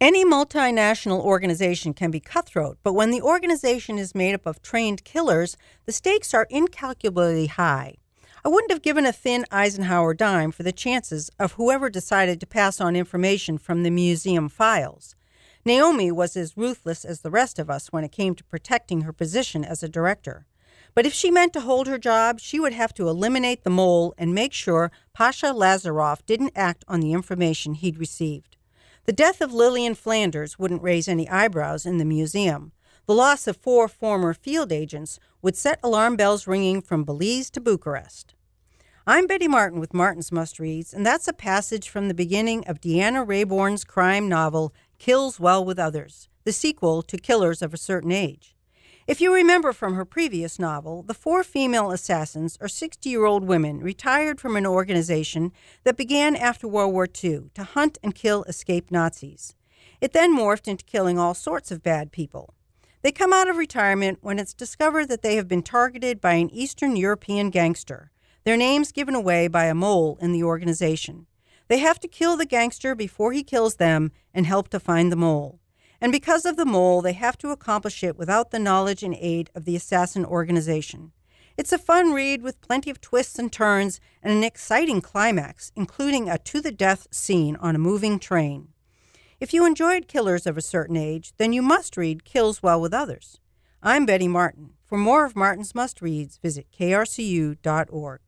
Any multinational organization can be cutthroat, but when the organization is made up of trained killers, the stakes are incalculably high. I wouldn't have given a thin Eisenhower dime for the chances of whoever decided to pass on information from the museum files. Naomi was as ruthless as the rest of us when it came to protecting her position as a director. But if she meant to hold her job, she would have to eliminate the mole and make sure Pasha Lazaroff didn't act on the information he'd received. The death of Lillian Flanders wouldn't raise any eyebrows in the museum. The loss of 4 former field agents would set alarm bells ringing from Belize to Bucharest. I'm Betty Martin with Martin's Must Reads, and that's a passage from the beginning of Deanna Raybourne's crime novel, Kills Well with Others, the sequel to Killers of a Certain Age. If you remember from her previous novel, the 4 female assassins are 60-year-old women retired from an organization that began after World War II to hunt and kill escaped Nazis. It then morphed into killing all sorts of bad people. They come out of retirement when it's discovered that they have been targeted by an Eastern European gangster, their names given away by a mole in the organization. They have to kill the gangster before he kills them and help to find the mole. And because of the mole, they have to accomplish it without the knowledge and aid of the assassin organization. It's a fun read with plenty of twists and turns and an exciting climax, including a to-the-death scene on a moving train. If you enjoyed Killers of a Certain Age, then you must read Kills Well with Others. I'm Betty Martin. For more of Martin's Must Reads, visit krcu.org.